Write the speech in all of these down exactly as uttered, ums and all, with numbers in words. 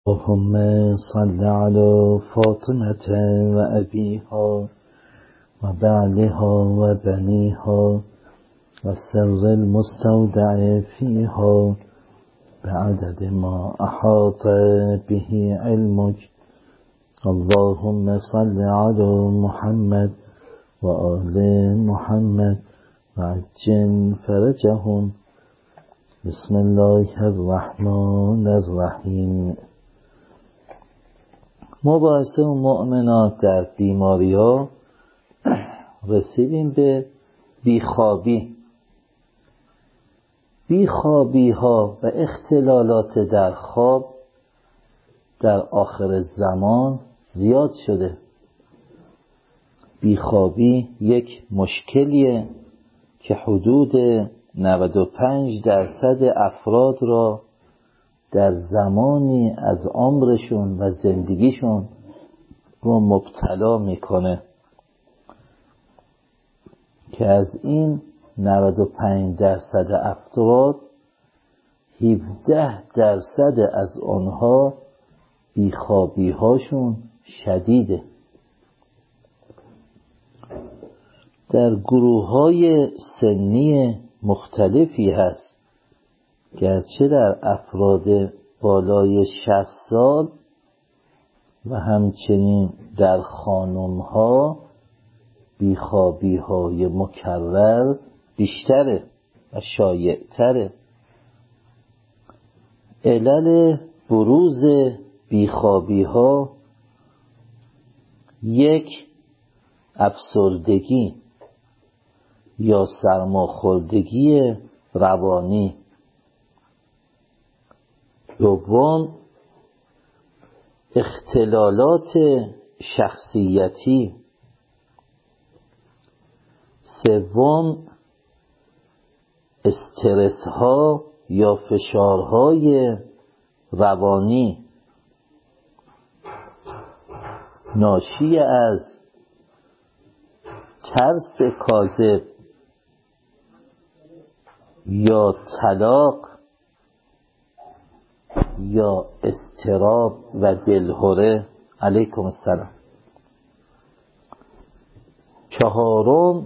اللهم صل على فاطمة وأبيها وبعلها وبنيها والسر المستودع فيها بعدد ما أحاط به علمك. اللهم صل على محمد وآل محمد وعجل فرجهم. بسم الله الرحمن الرحیم. مباحثه مؤمنات در بیماری ها رسیدیم به بیخوابی. بیخوابی ها و اختلالات در خواب در آخر زمان زیاد شده. بیخوابی یک مشکلیه که حدود نود و پنج درصد افراد را در زمانی از عمرشون و زندگیشون رو مبتلا میکنه که از این نود و پنج درصد افراد هفده درصد از آنها بیخوابی هاشون شدیده. در گروه های سنی مختلفی هست، گرچه در افراد بالای شصت سال و همچنین در خانم ها بیخوابی های مکرر بیشتره و شایع تره. علل بروز بیخوابی ها: یک، افسردگی یا سرماخوردگی روانی. دوم، اختلالات شخصیتی. سوم، استرس ها یا فشارهای روانی ناشی از ترس کاذب یا طلاق یا اضطراب و دلهره. علیکم السلام. چهارم،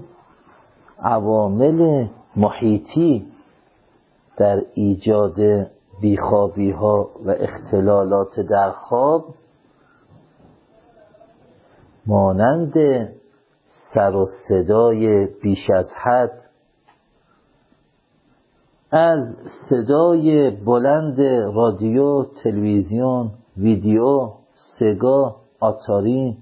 عوامل محیطی در ایجاد بیخوابی ها و اختلالات در خواب مانند سر و صدای بیش از حد، از صدای بلند رادیو، تلویزیون، ویدیو، سگا، آتاری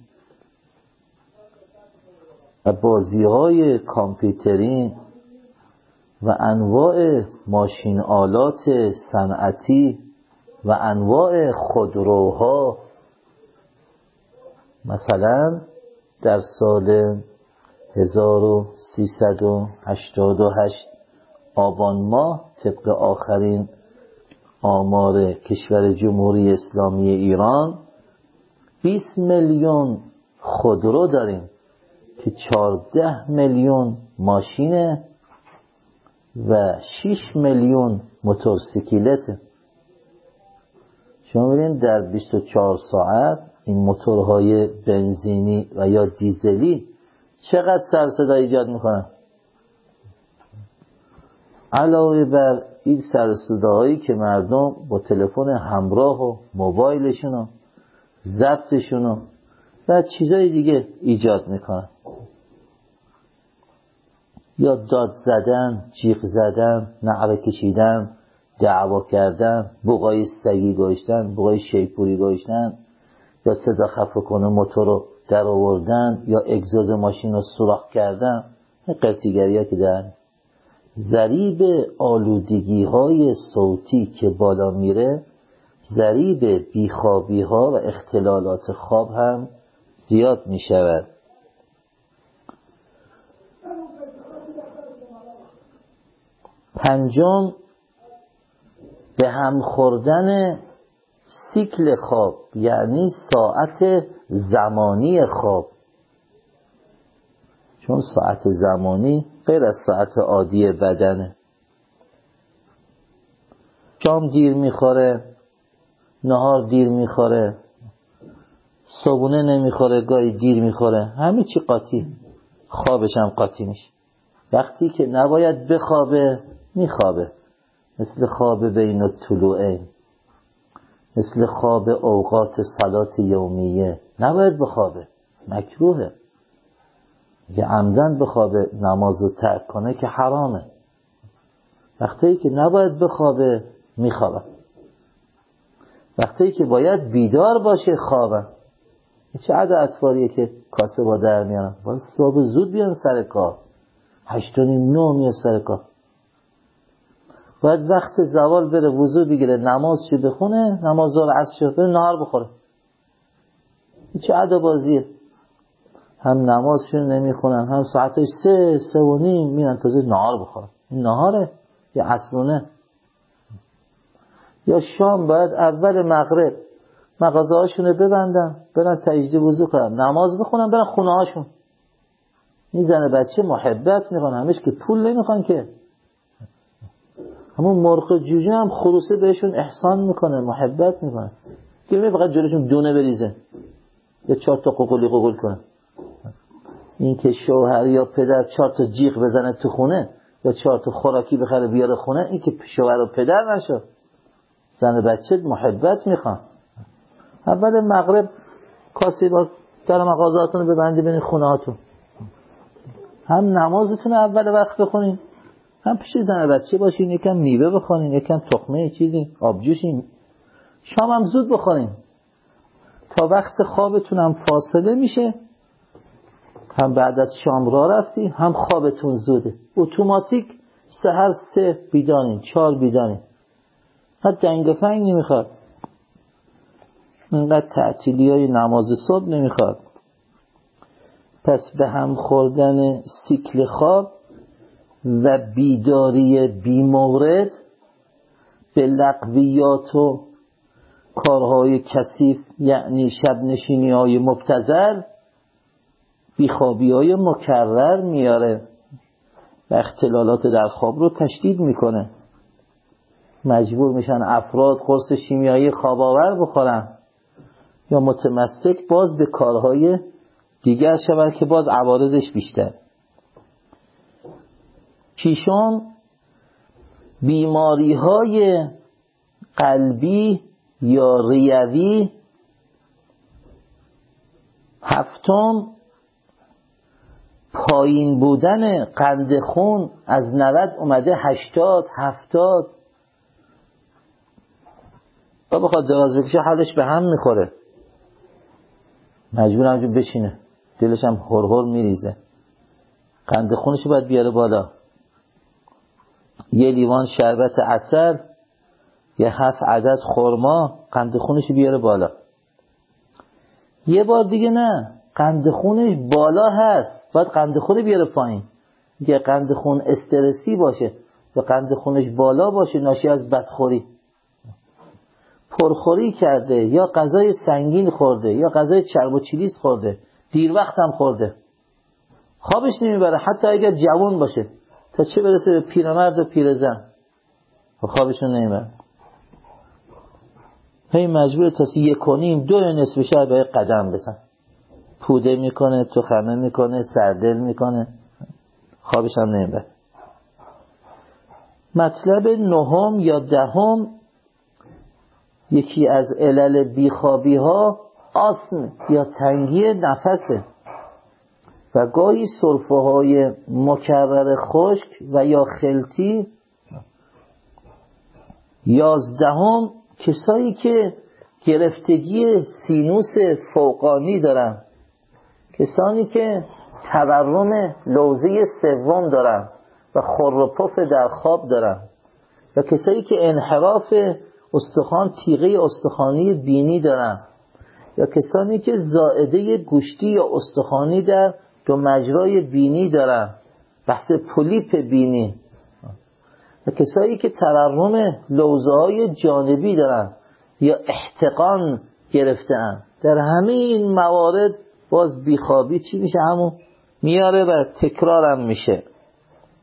و بازی‌های کامپیوتری و انواع ماشین آلات صنعتی و انواع خودروها. مثلا در سال هزار و سیصد و هشتاد و هشت آبان ماه طبق آخرین آمار کشور جمهوری اسلامی ایران بیست میلیون خودرو داریم که چهارده میلیون ماشینه و شش میلیون موتورسیکلته. شما ببینید در بیست و چهار ساعت این موتورهای بنزینی و یا دیزلی چقدر سر صدا ایجاد میکنن، علاوه بر این سر صداهایی که مردم با تلفن همراه و موبایلشون و ضبطشون و چیزای دیگه ایجاد میکنن، یا داد زدن، جیغ زدن، نعره کشیدن، دعوا کردن، بوقای سگی گوشتن، بوقای شیپوری گوشتن، یا صدا خفه کنه موتور رو در آوردن، یا اگزوز ماشین رو سوراخ کردن. قرتیگریه که در ضریب آلودگی های صوتی که بالا میره، ضریب بیخوابی ها و اختلالات خواب هم زیاد می شود. پنجم، به هم خوردن سیکل خواب، یعنی ساعت زمانی خواب. چون ساعت زمانی غیر از ساعت عادی بدنه. شام دیر میخوره، نهار دیر میخوره، صبحونه نمیخوره، گاهی دیر میخوره، همه چی قاطی، خوابش هم قاطی میشه. وقتی که نباید بخوابه میخوابه، مثل خواب بین الطلوعین، مثل خواب اوقات صلات یومیه. نباید بخوابه، مکروهه. یه عمدن بخوابه نمازو ترک کنه که حرامه. وقتی که نباید بخوابه میخوابه، وقتی که باید بیدار باشه خوابه. چه عده اطفالیه که کاسه با در میارن، باید صبح زود بیان سر کار، هشت و نیم نه میاد سر کار. باید وقت زوال بره وضو بگیره، نمازشو بخونه، نماز ظهر عصرشو بره، نهار بخوره. چه عده بازیه. هم نمازشون نمیخونن، هم ساعتش سه سه و نیم میرن تازه نهار بخورن. این نهاره یا عصرونه؟ یا شام باید اول مغرب مغازه هاشون رو ببندن، برن تجدید وضو کنن، نماز بخونن، برن خونه هاشون. این زن بچه محبت میخوان، همش که پول نمیخوان که. همون مرغ جوجه هم خروسه بهشون احسان میکنه، محبت میکنه، که می فقط جلوشون دونه بریزه یا چهار تا قوقلی قوقل کنه. این که شوهر یا پدر چهار تا جیغ بزنه تو خونه یا چهار تا خوراکی بخره بیاره خونه، این که شوهر و پدر نشد. زن بچه محبت میخوان. اول مغرب کاسی با در مغازاتون رو ببندی برین خونه هاتون، هم نمازتون اول وقت بخونین، هم پیش زن بچه باشین، یکم میوه بخورین، یکم تخمه چیزی آبجوشین، شام هم زود بخورین تا وقت خوابتون هم فاصله میشه. هم بعد از شام راه رفتی، هم خوابتون زوده، اتوماتیک سحر سه بیدانین، چهار بیدانین، حتی دنگ فنگ نمیخواد. اینقدر تعطیلی های نماز صبح نمیخواد. پس به هم خوردن سیکل خواب و بیداری بی مورد به لغویات و کارهای کثیف، یعنی شب نشینی های مبتذل، بیخوابی های مکرر میاره و اختلالات در خواب رو تشدید میکنه. مجبور میشن افراد قرص شیمیایی خواب آور بخورن یا متمسک باز به کارهای دیگر شود که باز عوارضش بیشتر. ششم، بیماری های قلبی یا ریوی. هفتم، پایین بودن قند خون از نود اومده هشتاد هفتاد. با بخواد دراز بکشه حالش به هم میخوره، مجبور همجور بشینه، دلش هم هر هر میریزه، قند خونش باید بیاره بالا. یه لیوان شربت عسل، یه هفت عدد خرما، قند خونش بیاره بالا. یه بار دیگه نه، قند خونش بالا هست، باید قند خون بیاره پایین. یه قند خون استرسی باشه یا قند خونش بالا باشه ناشی از بدخوری، پرخوری کرده یا غذای سنگین خورده یا غذای چرب و چلیز خورده، دیر وقت هم خورده، خوابش نمیبره حتی اگر جوان باشه، تا چه برسه به پیرمرد و پیرزن خوابشون نمیبره. هی مجبور تا یک و نیم دو نصف شب به قدم بزن، پوده میکنه، تخمه میکنه، سردل میکنه، خوابش هم نمیبره. مطلب نهم یا دهم، یکی از علل بیخوابی ها آسم یا تنگی نفسه و گاهی سرفه های مکرر خشک و یا خلطی. یازدهم، کسایی که گرفتگی سینوس فوقانی دارن، کسانی که تورم لوزه سوم دارن و خور و پف در خواب دارن و کسایی که انحراف استخوان تیغه استخوانی بینی دارن یا کسانی که زائده گوشتی یا استخوانی در دو مجرای بینی دارن، بحث پولیپ بینی، و کسایی که تورم لوزه های جانبی دارن یا احتقان گرفتن، در همه این موارد باز بیخوابی چی میشه؟ همون میاره و تکرارم میشه.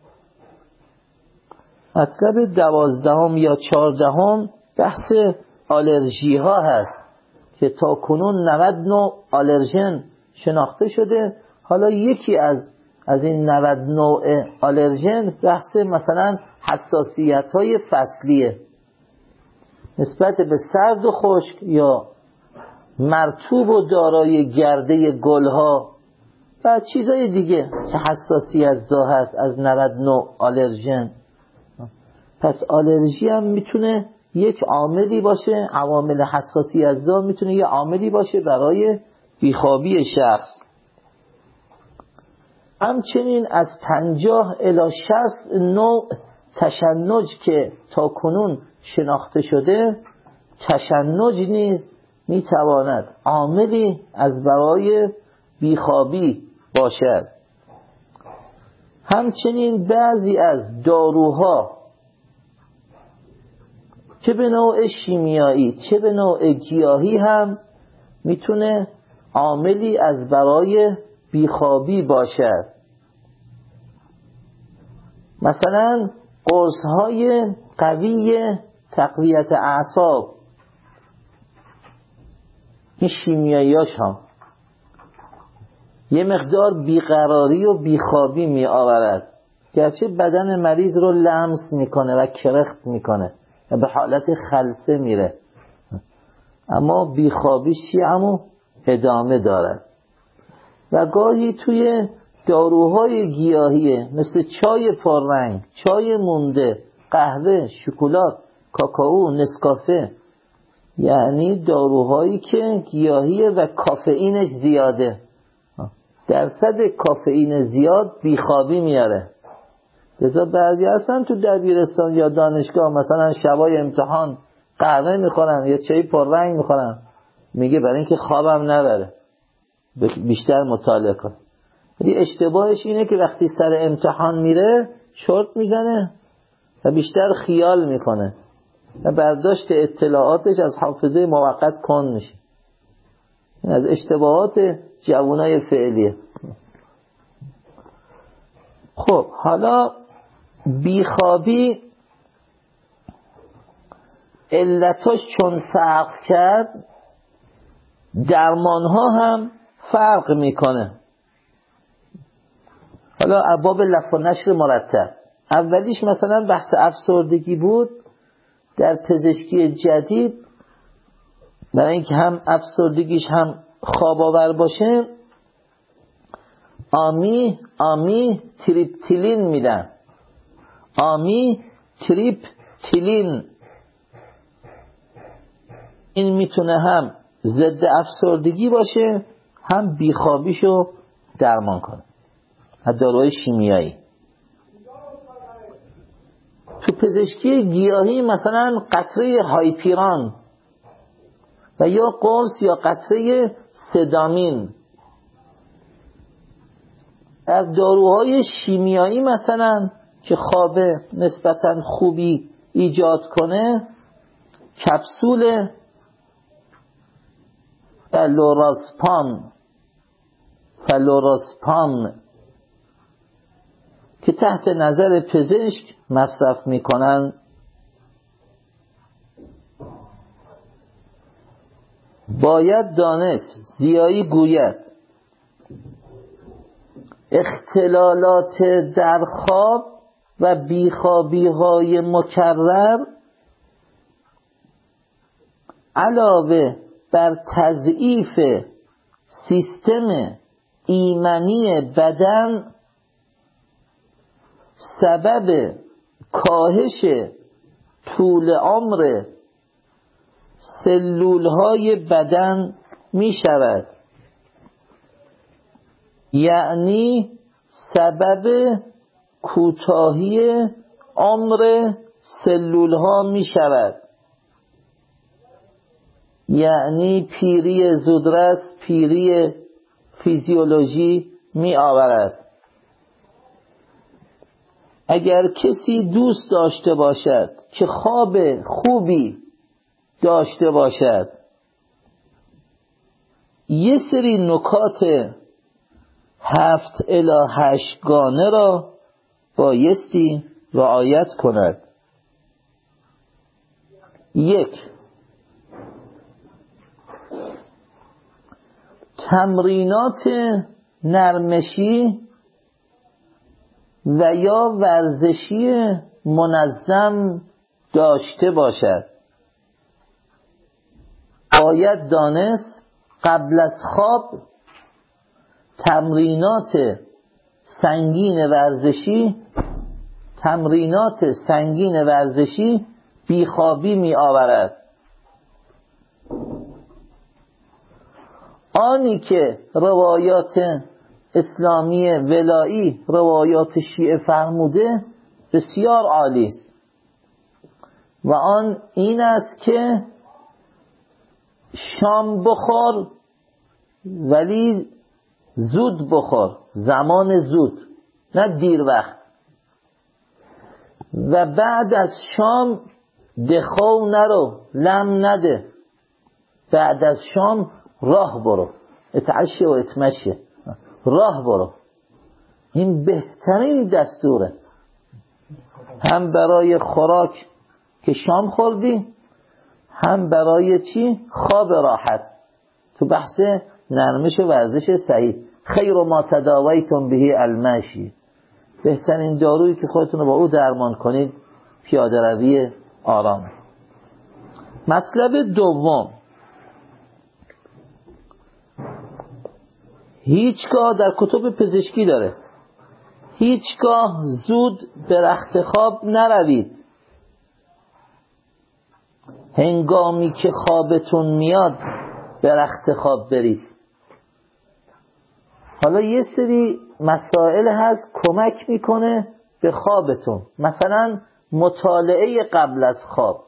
مطلب دوازدهم یا چهاردهم، بحث آلرژی ها هست که تا کنون نود نوع آلرژن شناخته شده. حالا یکی از از این نود نوع آلرژن بحث مثلا حساسیت های فصلیه نسبت به سرد و خشک یا مرطوب و دارای گرده گلها و چیزای دیگه که حساسیت زا هست از نود نوع آلرژن. پس آلرژی هم میتونه یک عاملی باشه، عوامل حساسیت زا میتونه یک عاملی باشه برای بیخوابی شخص. همچنین از پنجاه الی شصت نوع تشنج که تا کنون شناخته شده، تشنج نیز میتواند عاملی از برای بیخوابی باشد. همچنین بعضی از داروها چه به نوع شیمیایی چه به نوع گیاهی هم میتونه عاملی از برای بیخوابی باشد. مثلا قرص‌های قوی تقویت اعصاب، این شیمیایی‌هاش هم یه مقدار بیقراری و بیخوابی می آورد، گرچه بدن مریض رو لمس میکنه و کرخت میکنه و به حالت خلسه میره، اما بیخوابیش چی همو ادامه دارد. و گاهی توی داروهای گیاهیه مثل چای پررنگ، چای مونده، قهوه، شکلات، کاکائو، نسکافه، یعنی داروهایی که گیاهیه و کافئینش زیاده، درصد کافئین زیاد بیخوابی میاره. لذا بعضی هستن تو دبیرستان یا دانشگاه مثلا شبای امتحان قهوه میخورن یا چای پررنگ میخورن، میگه برای اینکه خوابم نبره بیشتر مطالعه کن. ولی اشتباهش اینه که وقتی سر امتحان میره شورت میزنه و بیشتر خیال میکنه و برداشت اطلاعاتش از حافظه موقت کن میشه. این از اشتباهات جوانای فعلیه. خب حالا بیخوابی علتاش چون فرق کرد، درمانها هم فرق میکنه. حالا ابواب لف و نشر مرتب، اولیش مثلا بحث افسردگی بود. در پزشکی جدید برای اینکه هم افسردگیش هم خواب آور باشه، آمی آمی تریپتیلین میدن. آمی تریپتیلین این میتونه هم ضد افسردگی باشه هم بیخوابیشو درمان کنه. داروهای شیمیایی. تو پزشکی گیاهی مثلا قطره هایپیران و یا قرص یا قطره سدامین. از داروهای شیمیایی مثلا که خواب نسبتا خوبی ایجاد کنه، کپسول فلوراسپام فلوراسپام که تحت نظر پزشک مصرف میکنن. باید دانست زیایی گوید اختلالات در خواب و بیخوابی های مکرر علاوه بر تضعیف سیستم ایمنی بدن سبب کاهش طول عمر سلول های بدن می شود، یعنی سبب کوتاهی عمر سلول ها می شود، یعنی پیری زودرس، پیری فیزیولوژی می آورد. اگر کسی دوست داشته باشد که خواب خوبی داشته باشد، یه سری نکات هفت الی هشت گانه را بایستی رعایت کند. یک، تمرینات نرمشی و یا ورزشی منظم داشته باشد. باید دانست قبل از خواب تمرینات سنگین ورزشی تمرینات سنگین ورزشی بیخوابی می آورد. آنی که روایات اسلامی ولایی روایات شیعه فرموده بسیار عالی است و آن این است که شام بخور ولی زود بخور، زمان زود، نه دیر وقت. و بعد از شام دخو نرو، لم نده. بعد از شام راه برو، اتعشی و اتمشی، راه برو. این بهترین دستوره، هم برای خوراک که شام خوردی، هم برای چی؟ خواب راحت. تو بحث نرمش و ورزش صحیح. خیر ما تداویتم به المشی، بهترین دارویی که خودتون رو با او درمان کنید پیاده روی آرام. مطلب دوم، هیچگاه در کتب پزشکی داره، هیچگاه زود به رخت خواب نروید. هنگامی که خوابتون میاد به رخت خواب برید. حالا یه سری مسائل هست کمک میکنه به خوابتون، مثلا مطالعه قبل از خواب،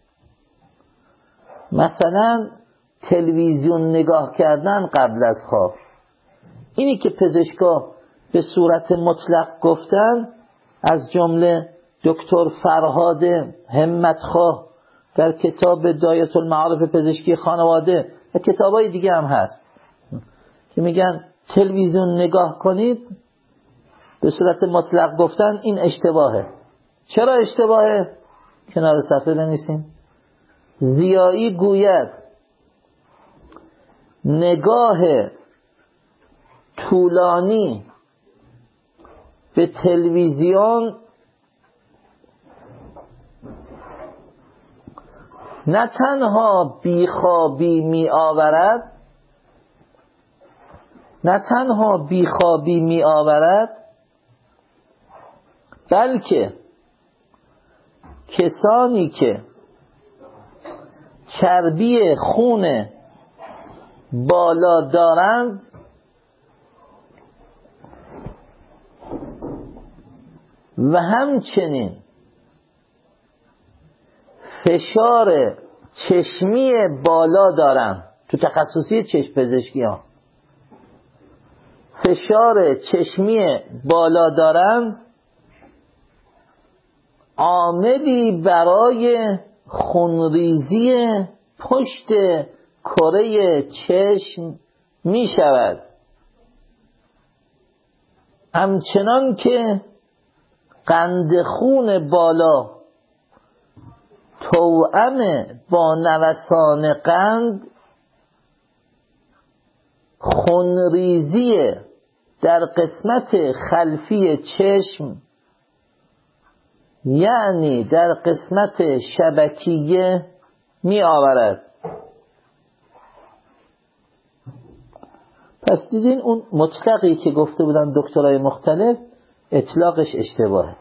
مثلا تلویزیون نگاه کردن قبل از خواب. اینی که پزشکا به صورت مطلق گفتن، از جمله دکتر فرهاد همتخواه در کتاب دایره المعارف پزشکی خانواده و کتابای دیگه هم هست که میگن تلویزیون نگاه کنید، به صورت مطلق گفتن این اشتباهه. چرا اشتباهه؟ کنار صفحه بنویسیم. ضیایی گوید نگاه طولانی به تلویزیون نه تنها بیخوابی می آورد نه تنها بیخوابی می آورد بلکه کسانی که چربی خون بالا دارند و همچنین فشار چشمی بالا دارند، تو تخصصی چشم پزشکی ها فشار چشمی بالا دارند، عاملی برای خونریزی پشت کره چشم می شود. همچنان که قند خون بالا توأم با نوسان قند خونریزی در قسمت خلفی چشم، یعنی در قسمت شبکیه می آورد. پس دیدین اون مطلقی که گفته بودن دکترای مختلف اطلاقش اشتباهه.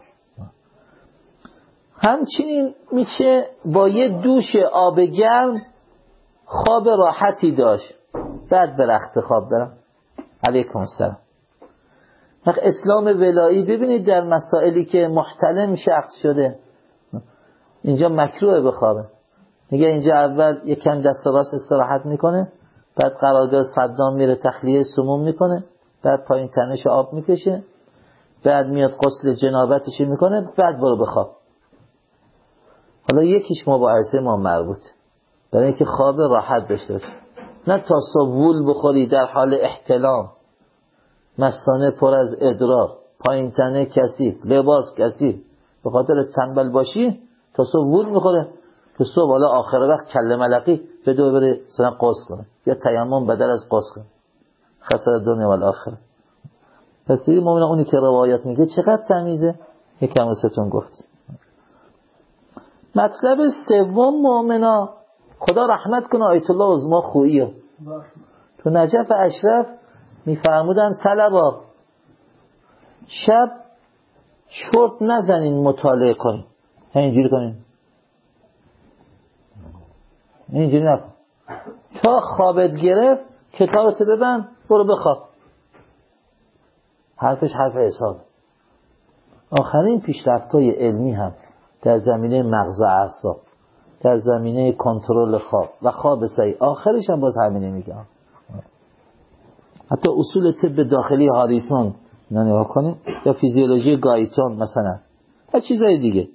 همچنین میشه با یه دوش آب گرم خواب راحتی داشت. بعد به رخت خواب برم. علیکم السلام. وقت اسلام ولایی ببینید در مسائلی که محتلم شخص شده اینجا مکروه بخوابه. میگه اینجا اول یکم دست راست استراحت میکنه، بعد قرارگاه صدام میره تخلیه سموم میکنه، بعد پایین تنش آب میکشه، بعد میاد غسل جنابتش میکنه، بعد برو بخواب. حالا یکیش مباحثه ما مربوط برای اینکه خواب راحت داشته باشه، نه تا صبح وول بخوری در حال احتلام، مثانه پر از ادرار، پایین تنه کثیف، لباس کثیف، به خاطر تنبل باشی تا صبح وول میخوره، تو صبح حالا آخر وقت کله ملقی به دو بره سنا قص کنه یا تیمم بدل از قص کنه. خسر دنیا و الاخره. پس دیگه مومن اونی که روایت میگه چقدر تمیزه، یکم واسهتون گفت. مطلب سوم مؤمنا، خدا رحمت کنه آیت الله عظما خویی تو نجف اشرف میفرمودن طلبا شب چرت نزنین مطالعه کنین، اینجوری کنین، اینجوری نکن، تا خوابت گرفت کتابتو ببند برو بخواب. حرفش حرف حساب. آخرین پیشرفت‌های علمی هم در زمینه مغز و اعصاب، در زمینه کنترل خواب و خواب صحیح، آخرش هم باز همینه میگم. حتی اصول طب داخلی هاریسون نگاه کنید، یا فیزیولوژی گایتون مثلا و چیزای دیگه.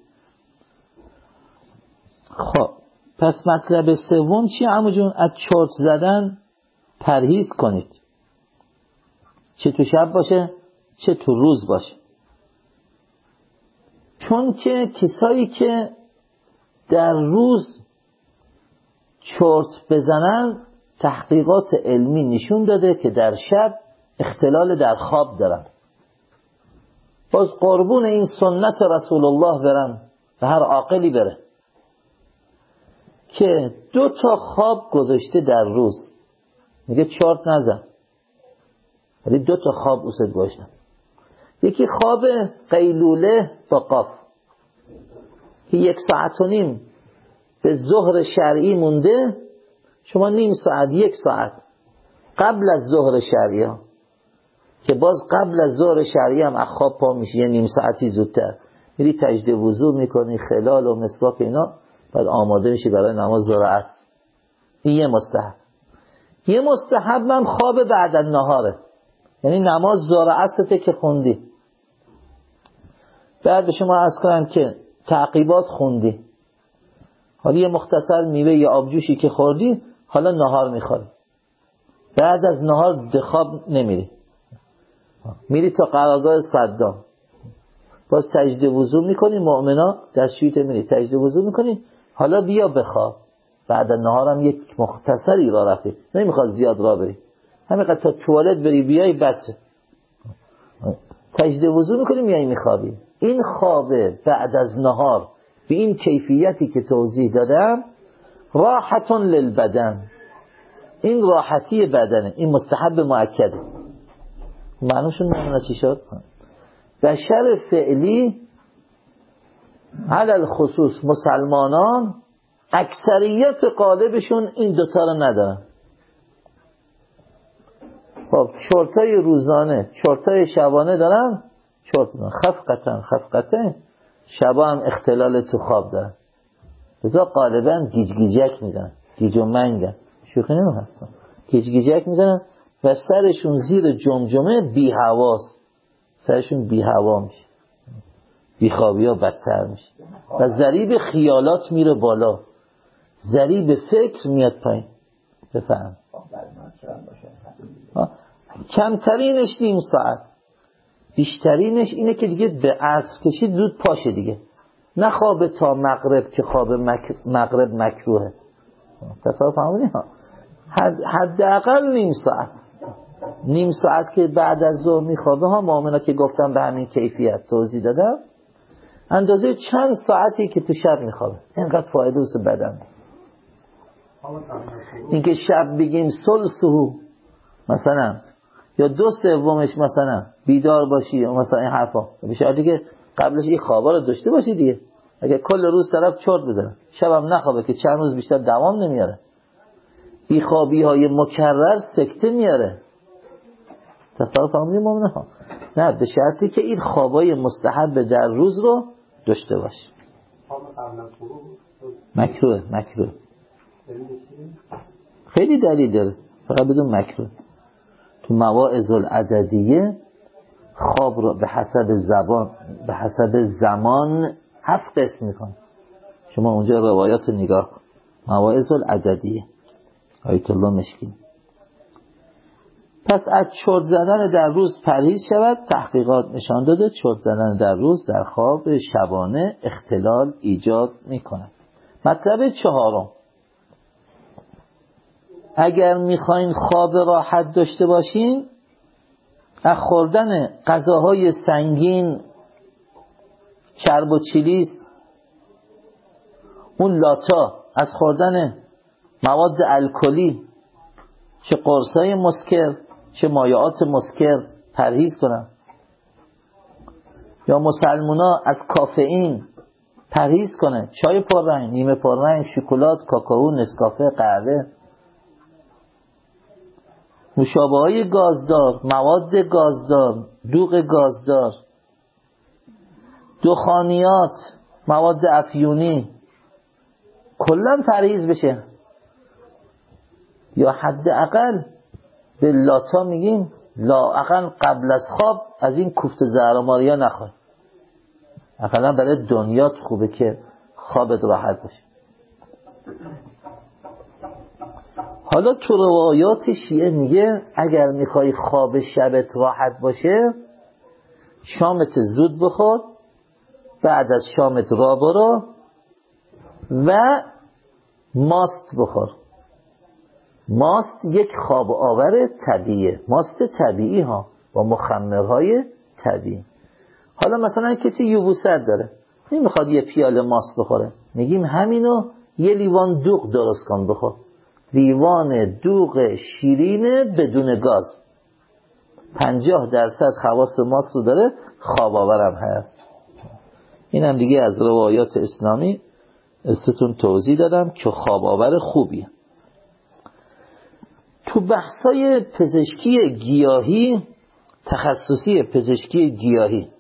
خب پس مطلب سوم چی عمو جون؟ از چرت زدن پرهیز کنید، چه تو شب باشه چه تو روز باشه. چون که کسایی که در روز چرت بزنن تحقیقات علمی نشون داده که در شب اختلال در خواب دارن. باز قربون این سنت رسول الله برن و هر عاقلی بره که دو تا خواب گذاشته در روز، میگه چرت نزن، ولی دو تا خواب اوست باشن. یکی خواب قیلوله با قاف که یک ساعت و نیم به ظهر شرعی مونده، شما نیم ساعت یک ساعت قبل از ظهر شرعی ها که باز قبل از ظهر شرعی هم خواب پا میشه، یه نیم ساعتی زودتر میری تجدید وضو میکنی، خلال و مسواک اینا، بعد آماده میشی برای نماز ظهر عصر. این یه مستحب. یه مستحب هم خواب بعد از نهاره، یعنی نماز ظهر عصرته که خوندی، بعد به شما عرض کنم که تعقیبات خوندی، حالا یه مختصر میوه یا آبجوشی که خوردی، حالا نهار میخوری، بعد از نهار به خواب نمیری، میری تا قرارگاه صدام، باز تجدید وضو میکنی، مؤمنا دستشویت میری تجدید وضو میکنی، حالا بیا بخواب. بعد از نهار هم یک مختصری راه رفتی، نمیخواد زیاد راه بری، همینقدر تا توالت بری بیای بس، تجدید وضو میکنی میای میخوابی. این خوابه بعد از نهار به این کیفیتی که توضیح دادم راحتون للبدن، این راحتی بدنه، این مستحب مؤکده. معنوشون معنی چی شد؟ بشر فعلی علی الخصوص مسلمانان اکثریت غالبشون این دوتا رو ندارن. خب چرتای روزانه چرتای شبانه دارن، چرت دارن خفقتن خفقتن، شبا هم اختلال تو خواب دارن، لذا غالبا گیج گیجک میزنن، گیج و منگن، شوخی نمی‌کنم، گیج گیجک میزنن و سرشون زیر جمجمه بی حواس، سرشون بی هوا میشه، بی خوابی ها بدتر میشه و ضریب خیالات میره بالا، ضریب فکر میاد پایین. بفهم کمترینش نیم ساعت، بیشترینش اینه که دیگه به عصر کشید زود پاشه دیگه، نه خواب تا مغرب که خواب مک... مغرب مکروهه. تصور فهمونی ها، حد حداقل نیم ساعت، نیم ساعت که بعد از ظهر میخوابه ها، مؤمنا که گفتم به همین کیفیت توضیح دادم، اندازه چند ساعتی که تو شب میخوابه، اینقدر فایده واسه بدن. اینکه شب بگیم ثلثه مثلا یا دو سومش مثلا بیدار باشی مثلا این حرفا، به شرطی که قبلش این خوابا رو داشته باشی دیگه. اگه کل روز طرف چرت بزنه شبم نخوابه که چند روز بیشتر دوام نمیاره، بی خوابی های مکرر سکته میاره. تصور فهمیدیم مومنه ها؟ نه، به شرطی که این خوابای مستحب در روز رو داشته باشی. مکروه مکروه خیلی دلیل داره، فقط بدون مکروه. تو مواعظ العددیه خواب رو به حسب زبان به حسب زمان هفت قسم میکنه. شما اونجا روایات نگاه کن، مواعظ العددیه آیت الله مشکی. پس از چرت زدن در روز پرهیز شود. تحقیقات نشان داده چرت زدن در روز در خواب شبانه اختلال ایجاد میکنه. مطلب چهارم، اگر میخواین خواب راحت داشته باشین، از خوردن غذاهای سنگین، چرب و چیلیز، اون لاتا، از خوردن مواد الکلی، چه قرصای مسکر چه مایعات مسکر پرهیز کنن. یا مسلمونا از کافئین پرهیز کنه. چای پررنگ، نیمه پررنگ، شکلات، کاکائو، نسکافه، قهوه، نوشابه‌های گازدار، مواد گازدار، دوغ گازدار، دخانیات، مواد افیونی، کلا پرهیز بشه. یا حداقل به لاتا میگیم لااقل قبل از خواب از این کوفت زهرماریا نخوای. اقلا برای دنیات خوبه که خوابت راحت باشه. حالا تو روایات شیعه میگه اگر میخوای خواب شبت راحت باشه، شامت زود بخور، بعد از شامت را برو و ماست بخور. ماست یک خواب آور طبیعیه، ماست طبیعی ها با مخمرهای طبیعی. حالا مثلا کسی یبوست داره، نمیخواد یه پیاله ماست بخوره، میگیم همینو یه لیوان دوغ درست کن بخور. لیوان دوغ شیرین بدون گاز، پنجاه درصد خواص ماست رو داره، خواب آورم هست. اینم دیگه از روایات اسلامی استتون توضیح دادم که خواب آور خوبیه. تو بحثای پزشکی گیاهی، تخصصی پزشکی گیاهی،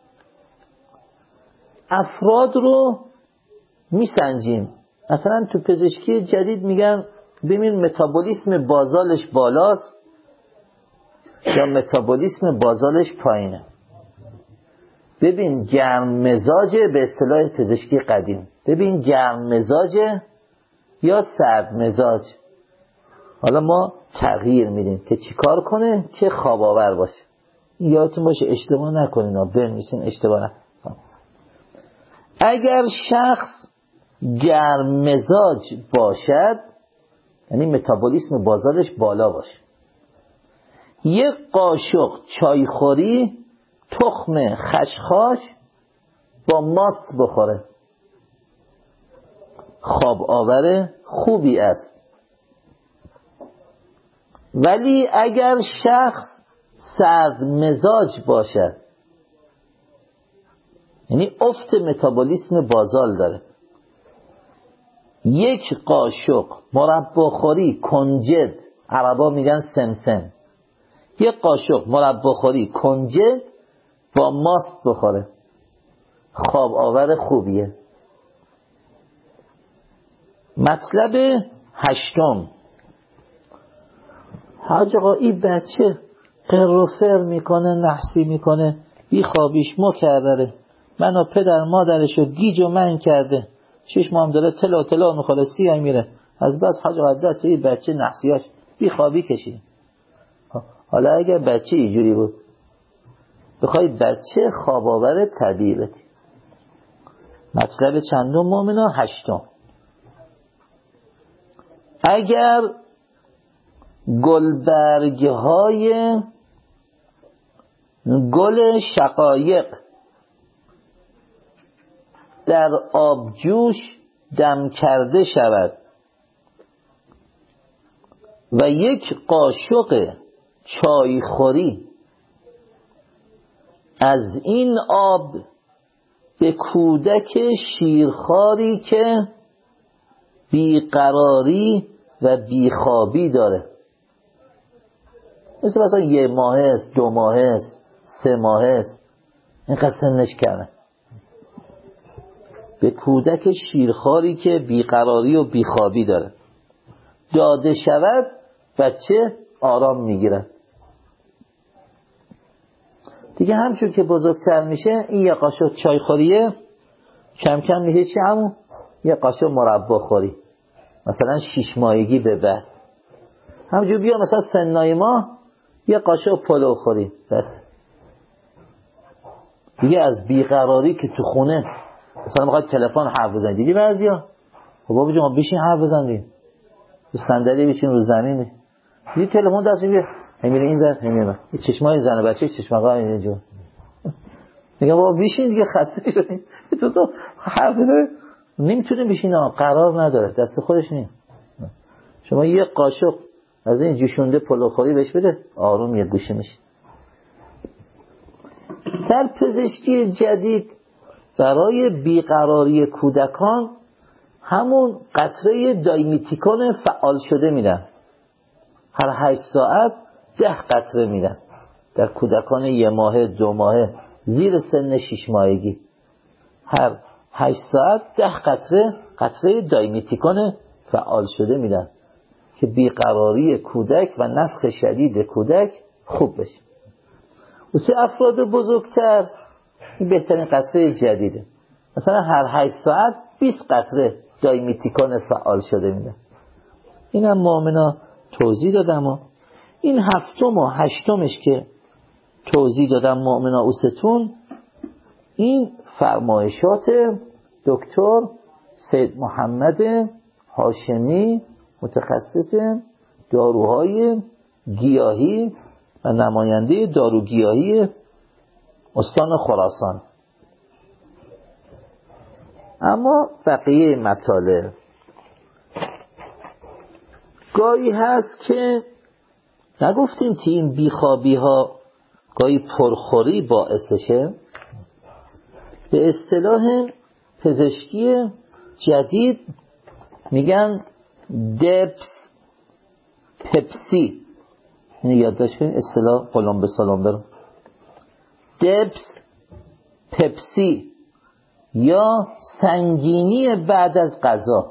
افراد رو میسنجیم. مثلا تو پزشکی جدید میگن ببین متابولیسم بازالش بالاست یا متابولیسم بازالش پایینه. ببین گرم مزاجه، به اصطلاح پزشکی قدیم، ببین گرم مزاجه یا سرد مزاج. حالا ما تغییر میدیم که چیکار کنه که خواب آور باشه. یادتون باشه اشتباه نکنین ها، بنویسین اشتباه نکنین. اگر شخص گرم مزاج باشد، یعنی متابولیسم بازالش بالا باشه، یک قاشق چایخوری تخم خشخاش با ماست بخوره، خواب آور خوبی است. ولی اگر شخص سرد مزاج باشد، یعنی افت متابولیسم بازال داره، یک قاشق مرباخوری کنجد، عربا میگن سمسم، یک قاشق مرباخوری کنجد با ماست بخوره، خواب آور خوبیه. مطلب هشتم، حاج آقا این بچه قروفر میکنه، نحسی میکنه، بی خوابیش مو کرده، منو پدر مادرشو گیج و من کرده، شش ماه هم داره تلا تلا میخوره، سیاه میره، از بس حاج آقا دست این بچه نحسیاش بی خوابی کشید. حالا اگر بچه اینجوری بود، بخوای بچه خواب آور طبیعی بدی. مطلب چندم مومنا؟ هشتم. اگر گلبرگ های گل شقایق در آبجوش دم کرده شود و یک قاشق چایخوری از این آب به کودک شیرخواری که بیقراری و بیخوابی داره، مثل مثلا یه ماه است، دو ماه است، سه ماه است، اینقدر سنش کمه، به کودک شیرخواری که بیقراری و بیخوابی داره داده شود، بچه آرام میگیره. دیگه همچون که بزرگتر میشه، این یه قاشق چایخوریه کم کم میشه چی؟ همون یه قاشق مربا خوری، مثلا شیش ماهگی به بعد. همونجور بیا مثلا سنای ما یه قاشق پلو خوری بس. دیگه از بیقراری که تو خونه مثلا میخواد تلفن حرف بزنی، دیدی بعضیا خب بابا جون بشین حرف بزن دیگه، تو صندلی بشین رو زمین، یه تلفن دست میگیره میره این ور میره این چشمای زن بچه چشمقا اینجا، میگه بابا بشین دیگه خسته شدی تو تو حرف داره نمیتونه بشینه، قرار نداره، دست خودش نیست. شما یه قاشق از این جوشونده پلوخوری بهش بده آروم یه گوشه میشه. در پزشکی جدید برای بیقراری کودکان همون قطره دایمیتیکون فعال شده میدن، هر هشت ساعت ده قطره میدن در کودکان یه ماهه دو ماهه زیر سن شش ماهگی، هر هشت ساعت ده قطره قطره دایمیتیکون فعال شده میدن که بیقراری کودک و نفخ شدید کودک خوب بشه. واسه افراد بزرگتر این بهترین قطره جدیده، مثلا هر هشت ساعت بیست قطره دایمیتیکون فعال شده میدن. اینم مؤمنا توضیح دادم و این هفتم و هشتمش که توضیح دادم مؤمنا اوستون، این فرمایشات دکتر سید محمد هاشمی متخصص داروهای گیاهی و نماینده داروگیاهی استان خراسان. اما بقیه مطالب گاهی هست که نگفتیم که این بیخوابی ها گاهی پرخوری باعثشه. به اصطلاح پزشکی جدید میگن دپس پپسی، اینو یادداشت کنید اصطلاح قلم به سلام دارم. دپس پپسی یا سنگینی بعد از غذا.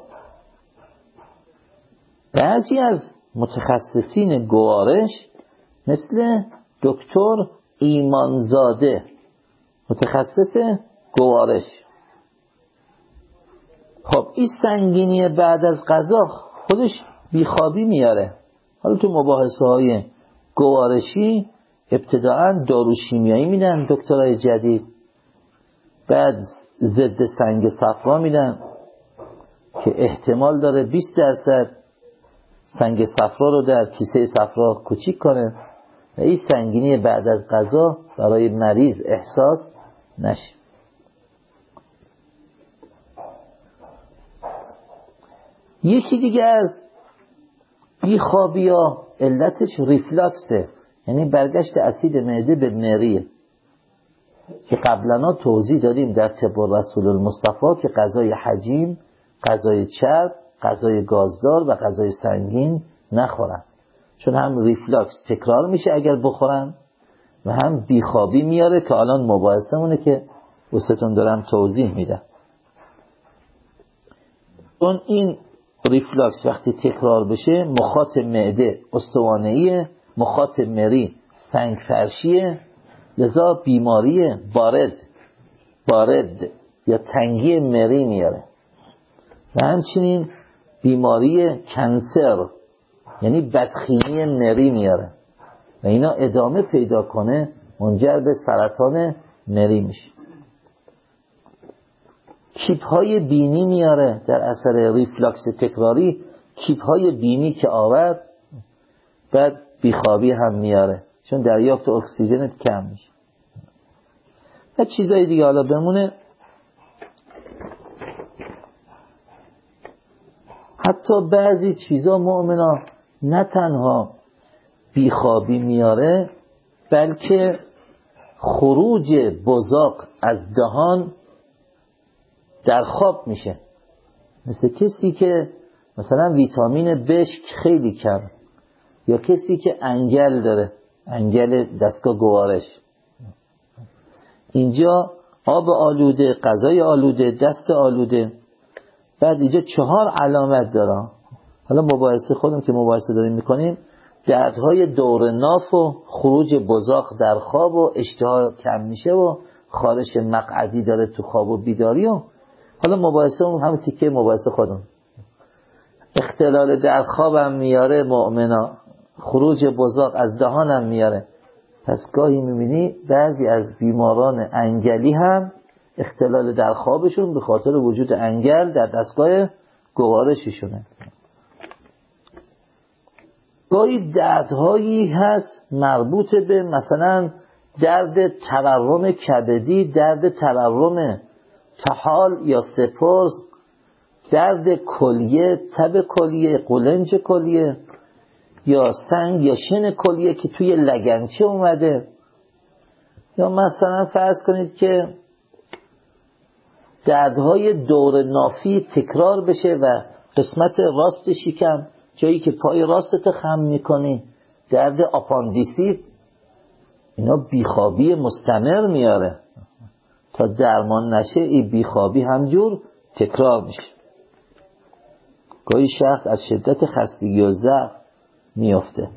بعضی از متخصصین گوارش مثل دکتر ایمانزاده متخصص گوارش، خب این سنگینی بعد از غذا خودش بیخوابی میاره. حالا تو مباحثه های گوارشی ابتداعا دارو شیمیایی میدن دکترای جدید، بعد ضد سنگ صفرا میدن که احتمال داره بیست درصد سنگ صفرا رو در کیسه صفرا کوچیک کنه و این سنگینی بعد از غذا برای مریض احساس نشه. یکی دیگه از بیخوابی ها علتش ریفلاکسه، یعنی برگشت اسید معده به مریه که قبلا توضیح دادیم در طب رسول المصطفی که غذای حجیم، غذای چرب، غذای گازدار و غذای سنگین نخورن، چون هم ریفلاکس تکرار میشه اگر بخورن و هم بیخوابی میاره که الان مباحثه مونه که وستون دارم توضیح میدم. چون این ریفلاکس وقتی تکرار بشه مخاط معده استوانه‌ایه، مخاط مری سنگ فرشیه، لذا بیماری بارد بارد یا تنگی مری میاره و همچنین بیماری کنسر یعنی بدخیمی مری میاره و اینا ادامه پیدا کنه منجر به سرطان مری میشه. کیپ‌های بینی میاره در اثر ریفلاکس تکراری، کیپ‌های بینی که آورد بعد بیخوابی هم میاره چون دریافت اکسیژنت کم میشه و چیزای دیگه. حالا بمونه حتی بعضی چیزا مؤمنا نه تنها بیخوابی میاره بلکه خروج بزاق از دهان در خواب میشه، مثل کسی که مثلا ویتامین بش خیلی کم یا کسی که انگل داره، انگل دستگاه گوارش. اینجا آب آلوده، غذای آلوده، دست آلوده، بعد اینجا چهار علامت داره. حالا مباحثه خودم که مباحثه داریم میکنیم دردهای دور ناف و خروج بزاق در خواب و اشتها کم میشه و خارش مقعدی داره تو خواب و بیداری و حالا مباحثه هم همه تیکه مباحثه خودم. اختلال در خوابم میاره مؤمنا، خروج بزاق از دهانم میاره. پس گاهی میبینی بعضی از بیماران انگلی هم اختلال در خوابشون به خاطر وجود انگل در دستگاه گوارششونه. گاهی دردهایی هست مربوط به مثلا درد تورم کبدی، درد تورم طحال یا سپرس، درد کلیه، تب کلیه، قولنج کلیه یا سنگ یا شن کلیه که توی لگنچه اومده. یا مثلا فرض کنید که دردهای دور نافی تکرار بشه و قسمت راست شکم، جایی که پای راستت خم میکنی، درد آپاندیسیت، اینا بیخوابی مستمر میاره. تا درمان نشه این بیخوابی همجور تکرار میشه. گاهی شخص از شدت خستگی و ضعف میفته.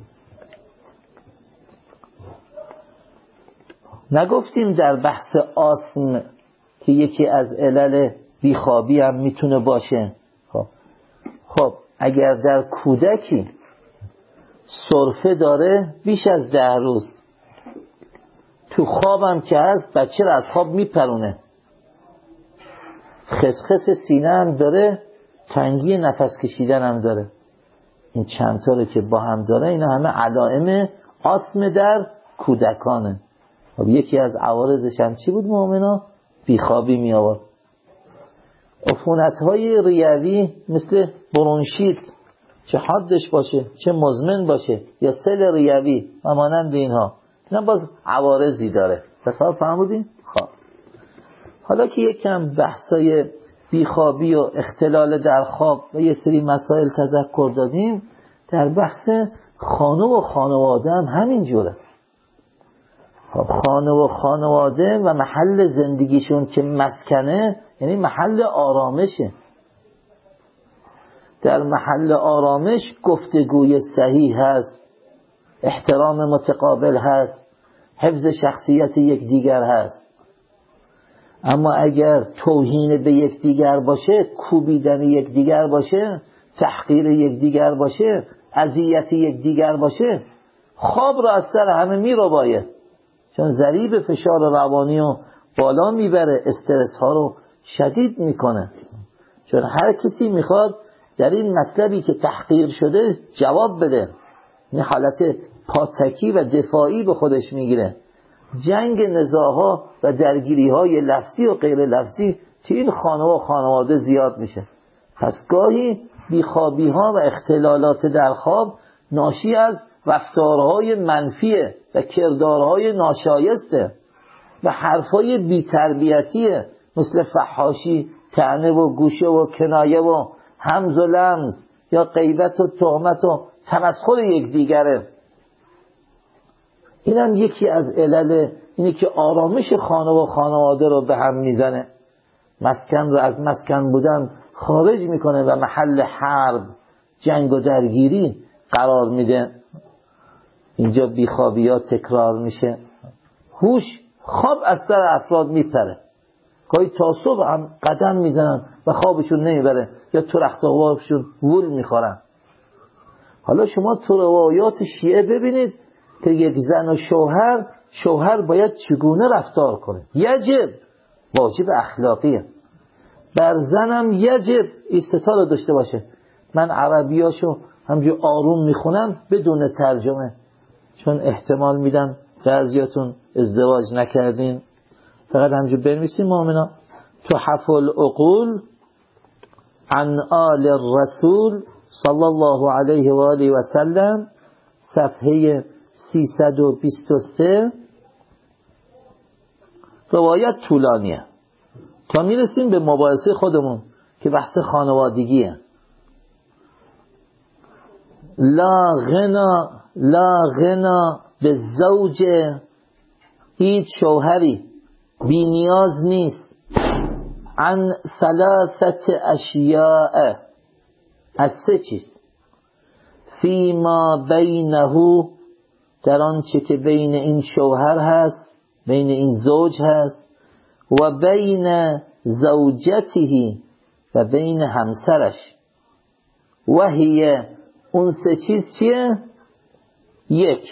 نگفتیم در بحث آسم که یکی از علل بیخوابی هم میتونه باشه. خب خب اگر در کودکی سرفه داره بیش از ده روز، تو خوابم که هست بچه را از خواب میپرونه، خسخس سینه هم داره، تنگی نفس کشیدن هم داره، این چند تا رو که با هم داره اینا همه علائم آسم در کودکانه. خب یکی از عوارضش هم چی بود مومنا؟ بیخوابی می آورد. عفونت‌های ریوی مثل برونشیت، چه حادش باشه چه مزمن باشه، یا سل ریوی و مانند اینها، اینا باز عوارضی داره. تصور فرمودین؟ خب حالا که یکم بحثای بیخوابی و اختلال در خواب و یه سری مسائل تذکر دادیم، در بحث خانه و خانواده هم همین جوره. خانه و خانواده و محل زندگیشون که مسکنه، یعنی محل آرامشه. در محل آرامش گفتگوی صحیح هست، احترام متقابل هست، حفظ شخصیت یکدیگر هست. اما اگر توهین به یکدیگر باشه، کوبیدن یکدیگر باشه، تحقیر یکدیگر باشه، اذیت یکدیگر باشه، خواب رو از سر همه میره باید، چون ضریب فشار روانی رو بالا میبره، استرس ها رو شدید میکنه. چون هر کسی میخواد در این مطلبی که تحقیر شده جواب بده، این حالت پاتکی و دفاعی به خودش میگیره. جنگ نزاعها و درگیری های لفظی و غیر لفظی که این خانه و خانواده زیاد میشه. پس گاهی بیخوابی ها و اختلالات در خواب ناشی از رفتارهای منفیه و کردارهای ناشایسته و حرفای بی‌تربیتیه، مثل فحاشی، طعنه و گوشه و کنایه و همز و لمز یا غیبت و تهمت و تمسخر یکدیگره. اینم یکی از علل اینه که آرامش خانه و خانواده رو به هم میزنه، مسکن رو از مسکن بودن خارج میکنه و محل حرب، جنگ و درگیری قرار میده. اینجا بیخوابی ها تکرار میشه، هوش خواب از سر افراد میپره، گاهی تا صبح هم قدم میزنن و خوابشون نمیبره یا تو رخت خوابشون وول میخورن. حالا شما تو روایات شیعه ببینید که یک زن و شوهر، شوهر باید چگونه رفتار کنه، یجب، واجب اخلاقیه. بر زنم یجب این ستا رو داشته باشه. من عربیاشو همجور آروم میخونم بدون ترجمه، چون احتمال میدم بعضیاتون ازدواج نکردین، فقط همجور بنویسیم مؤمنا. تحف العقول عن آل الرسول صلی الله علیه و آله و سلم، صفحه سیصد و بیست و سه. روایت طولانیه تا میرسیم به مباحثه خودمون که بحث خانوادگیه. لا غنا لا غنا به زوج، هیچ شوهری بی نیاز نیست عن ثلاثت اشیاء، از سه چیز، فیما بینه، در آنچه که بین این شوهر هست، بین این زوج هست، و بین زوجته، و بین همسرش. و هیه، اون سه چیز چیه؟ یک،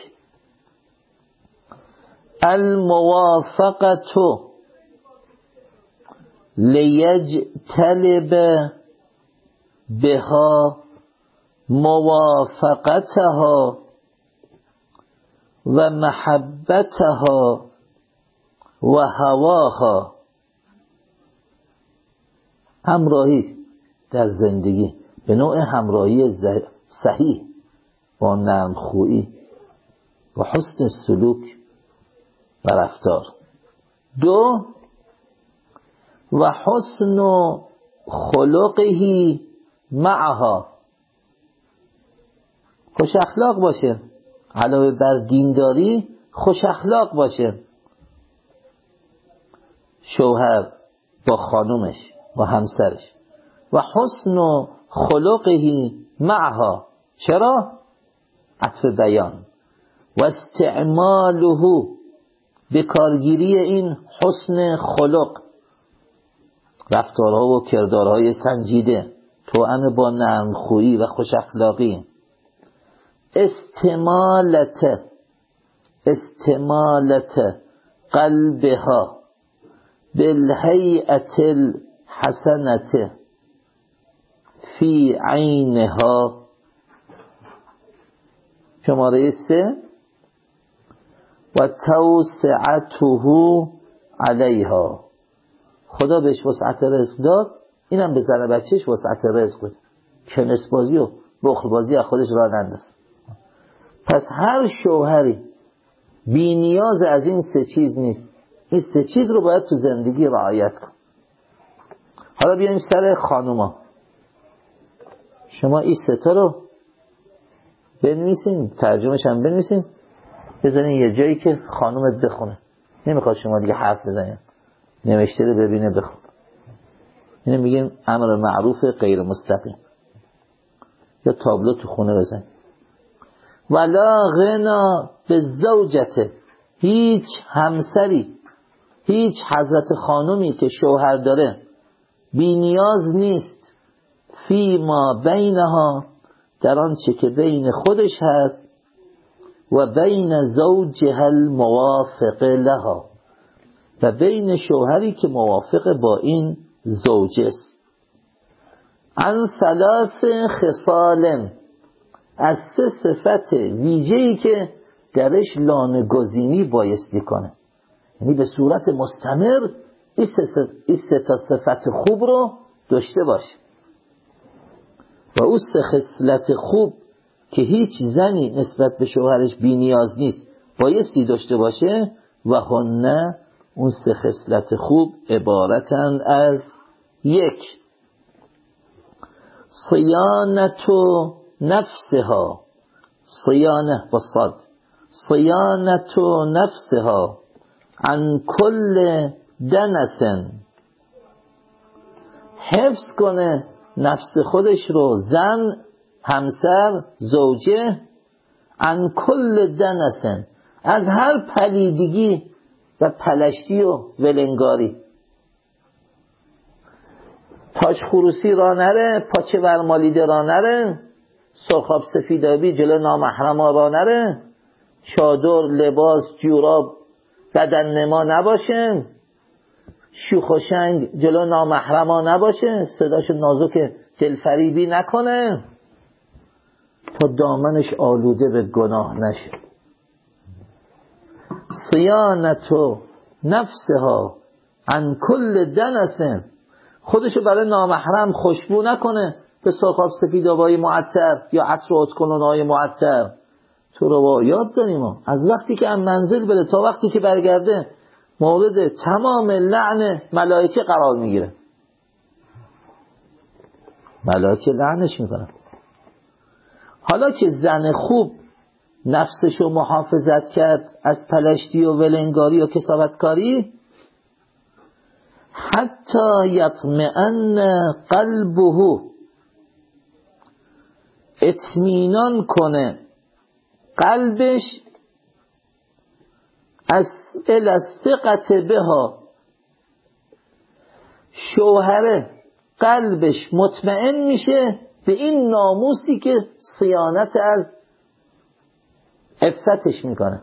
الموافقت لیجتلب بها موافقتها و محبتها و هواها، همراهی در زندگی به نوع همراهی صحیح با نرمخویی و حسن سلوک و رفتار. دو، و حسن خلقه معها، خوش اخلاق باشه، علاوه بر دینداری خوش اخلاق باشه شوهر با خانومش، با همسرش. و حسن خلقه معها، چرا؟ عطف بیان. و استعماله، به کارگیری این حسن خلق، رفتارها و کردارهای سنجیده، توأم با نرمخویی و خوش اخلاقی. استمالت استمالت قلبها بالهیئة الحسنة فی عینها. شماره سه، و توسعته علیها، خدا بهش وسعت رزق داد، اینم به زن بچهش وسعت رزق بده، کنسبازی و بخلبازی از خودش راه ننداز. پس هر شوهری بی نیاز از این سه چیز نیست. این سه چیز رو باید تو زندگی رعایت کن. حالا بیایم سر خانوما. شما این سه تا رو بنویسین، ترجمه‌ش هم بنویسین، بذارین یه جایی که خانومت بخونه. نمیخواد شما دیگه حرف بزنین، نوشته رو ببینه بخون. اینو میگیم امر معروف غیر مستقیم. یا تابلو تو خونه بزن. ولا غنا به زوجته، هیچ همسری، هیچ حضرت خانومی که شوهر داره بی نیاز نیست فی ما بینها، در آنچه که بین خودش هست، و بین زوجها الموافق لها، و بین شوهری که موافق با این زوجه است. عن ثلاث خصال، از سه صفت ویژه‌ای که درش لانه گزینی بایستی کنه، یعنی به صورت مستمر این سه تا صفت خوب رو داشته باشه. و اون سه خصلت خوب که هیچ زنی نسبت به شوهرش بی نیاز نیست بایستی داشته باشه، و هن، اون سه خصلت خوب عبارتن از: یک، صیانت نفسها، صیانه با صاد، صیانت نفسها عن کل دنس، حفظ کنه نفس خودش رو، زن، همسر، زوجه، عن کل دنس، از هر پلیدگی و پلشتی و ولنگاری. تاج خروسی را نره، پاچه برمالیده را نره، سرخاب سفیدابی جلو نامحرما را نره، چادر، لباس، جوراب بدن نما نباشه، شوخ و شنگ جلو نامحرما نباشه، صداش نازک دلفریبی نکنه تا دامنش آلوده به گناه نشه. صیانت نفسها عن کل دنس، خودشو برای نامحرم خوشبو نکنه به سرخاب سفیدابای معطر یا عطر و ادکلونهای معطر. تو رو یاد داریم از وقتی که از منزل بره تا وقتی که برگرده مورد تمام لعن ملائکه قرار میگیره. ملائکه لعنش میکنه. حالا که زن خوب نفسشو محافظت کرد از پلشتی و ولنگاری و کسافتکاری، حتی یطمئن قلبه، اطمینان کنه قلبش، از الثقت بها، شوهره قلبش مطمئن میشه به این ناموسی که صیانت از عفتش میکنه.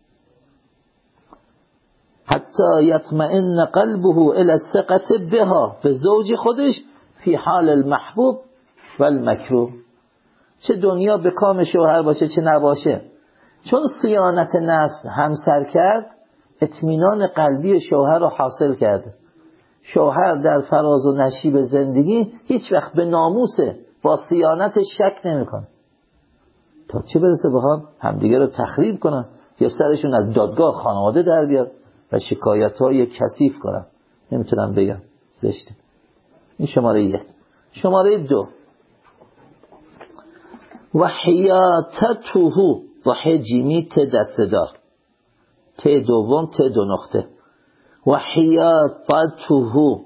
حتی یطمئن قلبه الی الثقة بها، به زوج خودش، فی حال المحبوب و المکروه، چه دنیا به کام شوهر باشه چه نباشه، چون صیانت نفس همسر کرد، اطمینان قلبی شوهر رو حاصل کرده. شوهر در فراز و نشیب زندگی هیچ وقت به ناموس با صیانت شک نمیکنه. تا چه برسه بخوان همدیگه رو تخریب کنن یا سرشون از دادگاه خانواده در بیاد و شکایت‌های کثیف کنن. نمیتونم بگم، زشته. این شماره یک. شماره دو، و حیاتته، و حجیمی ت دستدار، ت دوم ت دو نقطه، و حیاتته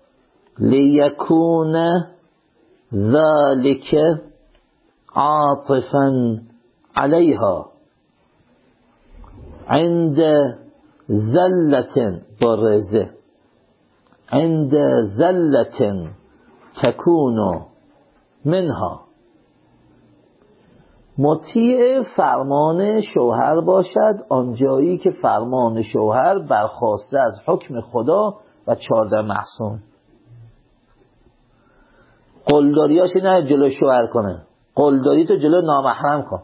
لیکون ذالک عاطفا علیها عند زلة برزه عند زلة تکون منها. مطیع فرمان شوهر باشد آنجایی که فرمان شوهر برخواسته از حکم خدا و چهارده معصوم. قلداریاش نه جلو شوهر کنه، قلداری تو جلو نامحرم کن،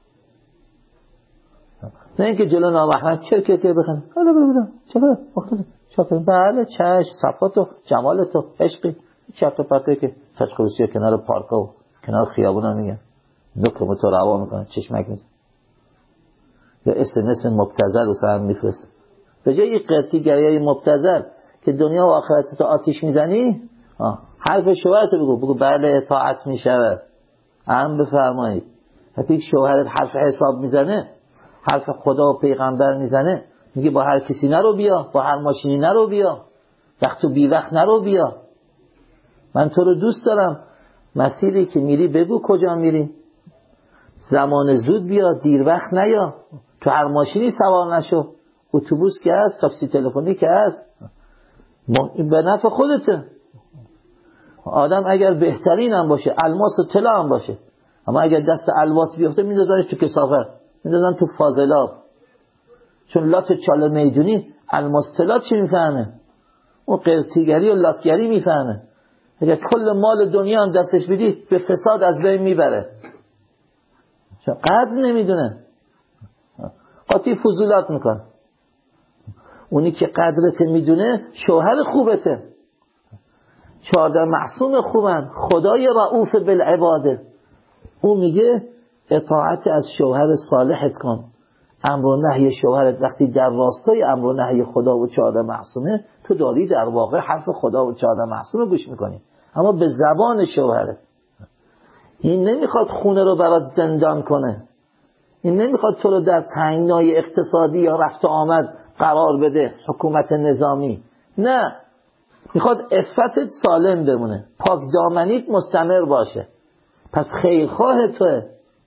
نه اینکه جلو نامحرم چه که که بخن حالا برو برو چرا مختصر چاکر بله چش صفات و جمال تو عشقی چرت و پرته که تشخیصی کنار پارکا و کنار خیابونا میگن نکمه تو روا میکنن چشمک میزن یا اس ام اس مبتذل و سهم میفرست به جای این قطعی گریه مبتذل که دنیا و آخرت تو آتیش میزنی حرف شوهرت بگو بگو بله اطاعت میشود هم بفرمایید. حتی شوهرت حرف حساب میزنه، حرف خدا و پیغمبر میزنه، میگه با هر کسی نرو بیا، با هر ماشینی نرو بیا، وقت و بی وقت نرو بیا، من تو رو دوست دارم، مسیری که میری بگو کجا میری، زمان زود بیا دیر وقت نیا، تو هر ماشینی سوار نشو، اتوبوس که هست، تاکسی تلفنی که هست، به نفع خودته. آدم اگر بهترین هم باشه، الماس و طلا هم باشه، اما اگر دست الوات بیفته میندازنش تو کثافت، میندازن تو فاضلاب، چون لات چاله میدونی الماس طلا چی میفهمه؟ اون قرتیگری و لاتگری میفهمه. اگر کل مال دنیا هم دستش بدی به فساد از بین میبره، چون قدر نمیدونه، قاطی فضولات میکن. اونی که قدرت میدونه شوهر خوبته، چهارده معصوم خوبن، خدای رؤوف بالعباده. او میگه اطاعت از شوهر صالحت کن، امر و نهی شوهرت وقتی در راستای امر و نهی خدا و چهارده معصومه، تو داری در واقع حرف خدا و چهارده معصومه گوش میکنی، اما به زبان شوهرت. این نمیخواد خونه رو برات زندان کنه، این نمیخواد تو رو در تنگنای اقتصادی یا رفت و آمد قرار بده، حکومت نظامی، نه، میخواد عفتت سالم بمونه، پاک دامنیت مستمر باشه. پس خیرخواه توه،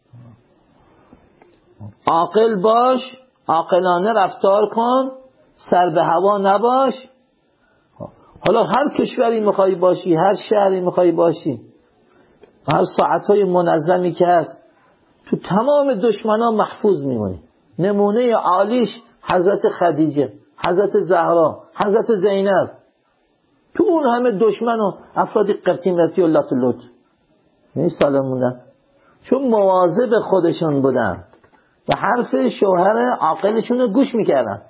عاقل باش، عاقلانه رفتار کن، سر به هوا نباش. حالا هر کشوری میخوای باشی، هر شهری میخوای باشی، هر ساعتهای منظمی که هست، تو تمام دشمنان محفوظ میمونی. نمونه عالیش حضرت خدیجه، حضرت زهرا، حضرت زینب، تو اون همه دشمن و افرادی قرتیمتی و لطلوت نیست سالم موندن، چون مواظب خودشون بودن و حرف شوهر عاقلشون رو گوش میکردن.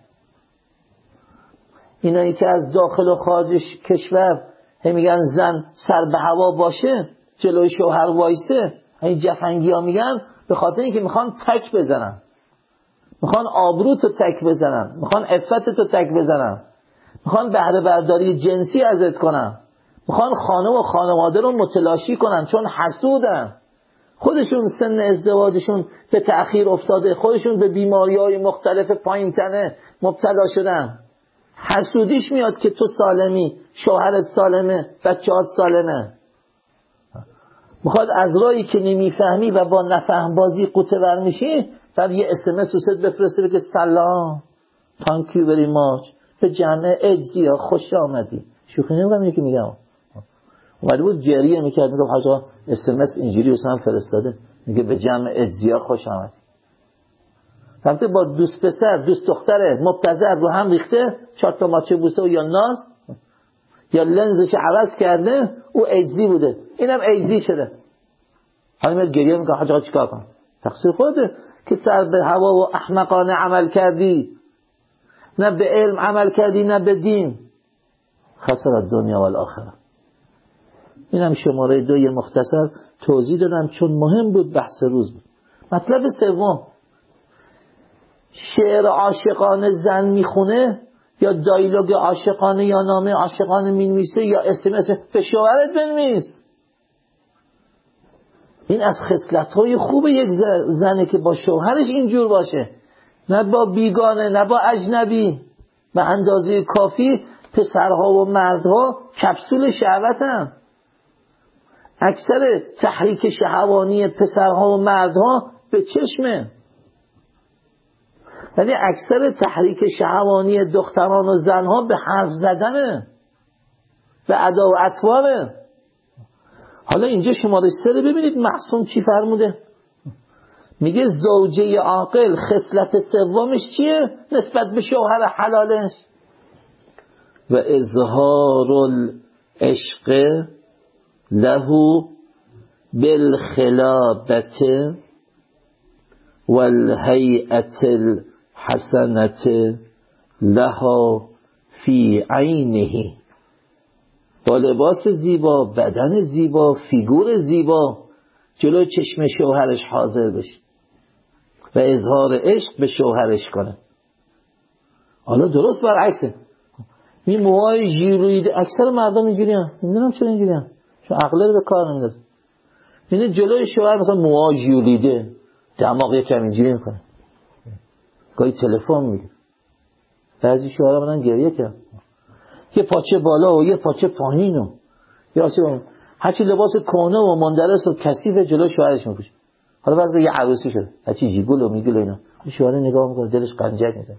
اینایی که از داخل و خارج کشور هم میگن زن سر به هوا باشه، جلوی شوهر وایسه، این جفنگی ها میگن به خاطر اینکه میخوان تک بزنن، میخوان آبروتو تک بزنن، میخوان عفتتو تک بزنن، میخوان بهره برداری جنسی ازت کنن، میخوان خانه و خانواده رو متلاشی کنن، چون حسودن، خودشون سن ازدواجشون به تأخیر افتاده، خودشون به بیماری‌های مختلف پایین تنه مبتلا شدن. حسودیش میاد که تو سالمی، شوهرت سالمه، بچه‌هات سالمه. میخواد از راهی که نمیفهمی و با نفهم بازی قوطه ور میشی، بعد یه اس ام اس واسه بفرسته بگه سلام، thank you very much، به جمع اجزیا خوش آمدی. شوخی نمیگم، اینو که میگم. اومده بود جریه میکرد، میگم حاجا اس ام اس اینجوری واسم فرستاده، میگه به جمع اجزیا خوش آمدی. وقتی با دوست پسر دوست دختره مبتذل رو هم ریخته، چهار تا ماچه بوسه و یا ناز یا لنزش عوض کرده، او ایزی بوده، اینم ایزی شده. حالا میاد گریه میکنه حاج آقا چیکار کنم؟ تقصیر خودته که سر به هوا و احمقانه عمل کردی، نه به علم عمل کردی نه به دین. خسر دنیا و الاخره. این هم شماره دوی مختصر توضیح دادم چون مهم بود، بحث روز بود. مطلب سوم، شعر عاشقانه زن میخونه یا دایلوگ عاشقانه یا نامه عاشقانه مینویسه یا اس ام اس به شوهرت بنویس. این از خصلت‌های خوب یک زنه که با شوهرش اینجور باشه، نه با بیگانه، نه با اجنبی. به اندازه کافی پسرها و مردها کپسول شهوتن. اکثر تحریک شهوانی پسرها و مردها به چشمه، یعنی اکثر تحریک شهوانی دختران و زنها به حرف زدنه، به ادا و اطواره. حالا اینجا شماره سه رو ببینید معصوم چی فرموده. میگه زوجه عاقل خصلت سومش چیه نسبت به شوهر حلالش؟ و اظهار العشق له بالخلابت والهیئت الحسنت لها فی عینه. با لباس زیبا، بدن زیبا، فیگور زیبا جلو چشم شوهرش حاضر بشه و اظهار عشق به شوهرش کنه. حالا درست برعکسه، این موهای ژیرویده اکثر مردم اینجوری هم، نمیدونم چرا اینجوری هم، چون عقله رو به کار نمیدازه. اینه جلوی شوهر مثلا موها ژیرویده، دماغ یکم اینجوری میکنه، گاهی تلفن میگه. بعضی شوهرها بدن گریه کرد، یه پاچه بالا و یه پاچه پایین و یا اصلا هرچی لباس کهنه و مندرس و کثیف جلو شوهرش میپوشه. حالا بعضی یه عروسی شده هرچی جیگول و میگول و اینا، شوهر نگاه میکنه دلش قنجک میزنه.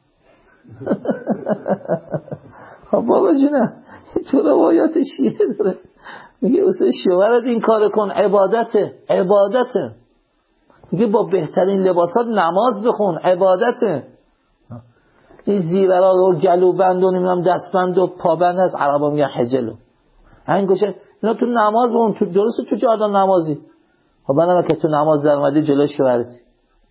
خب بابا جونه تو روایات شیعه داره میگه اصلا شوهرت این کار کن، عبادته، عبادته. میگه با بهترین لباسات نماز بخون، عبادته. این زیورا و گلوبند و نمیدونم دستبند و پابند از عربا میگن حجلو این گوشه اینا تو نماز بخون، تو درسته تو جاده نمازی. خب منم که تو نماز در اومدی جلوی شوهرتی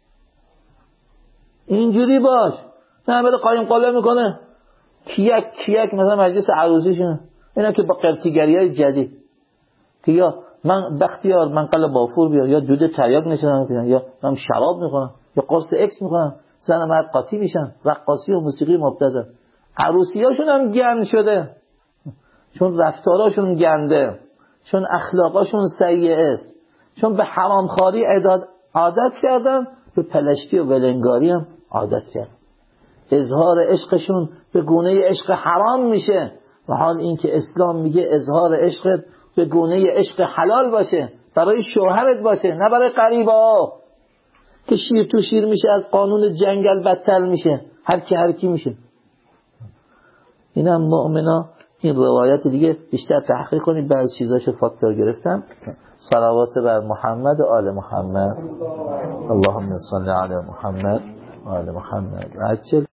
اینجوری باش، نه بره قایم قاله میکنه کیک کیک مثلا مجلس عروسیشون. اینا که با قرتیگریای جدید که یا من بختیار من قلب بافور بیار، یا دود تریاک نشونم میکنن، یا من شراب میخورم، یا قرص اکس میخورم، زن مرد قاطی میشن، رقاصی و موسیقی مبتذل. عروسیاشون هم گند شده چون رفتاراشون گنده، چون اخلاقاشون سیئه است، چون به حرامخواری عادت کردن، به پلشتی و ولنگاری هم عادت کردن. اظهار عشقشون به گونه عشق حرام میشه، و حال این که اسلام میگه اظهار عشق به گونه عشق حلال باشه، برای شوهرت باشه، نه برای غریبه ها که شیر تو شیر میشه، از قانون جنگل بدتر میشه، هر کی هر کی میشه. اینم مؤمنا این روایت دیگه بیشتر تحقیق کنید، بعضی چیزاشو فاکتور گرفتم. صلوات بر محمد و آل محمد. اللهم صل علی محمد و آل محمد.